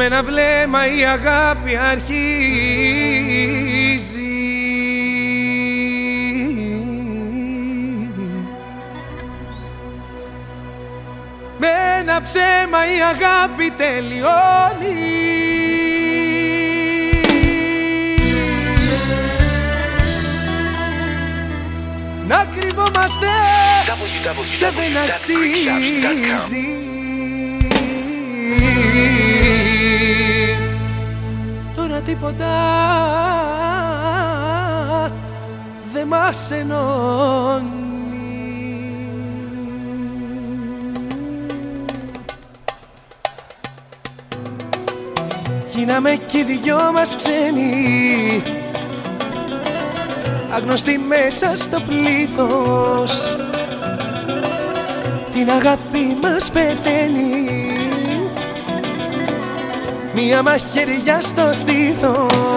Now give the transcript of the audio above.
με ένα βλέμμα η αγάπη αρχίζει. Με ένα ψέμα η αγάπη τελειώνει. Να κρυβόμαστε και δεν αξίζει. Τώρα τίποτα δεν μας ενώνει. Γίναμε κι οι δυο μας ξένοι, άγνωστοι μέσα στο πλήθος. Την αγάπη μας πεθαίνει, μία μαχαιριά στο στήθος.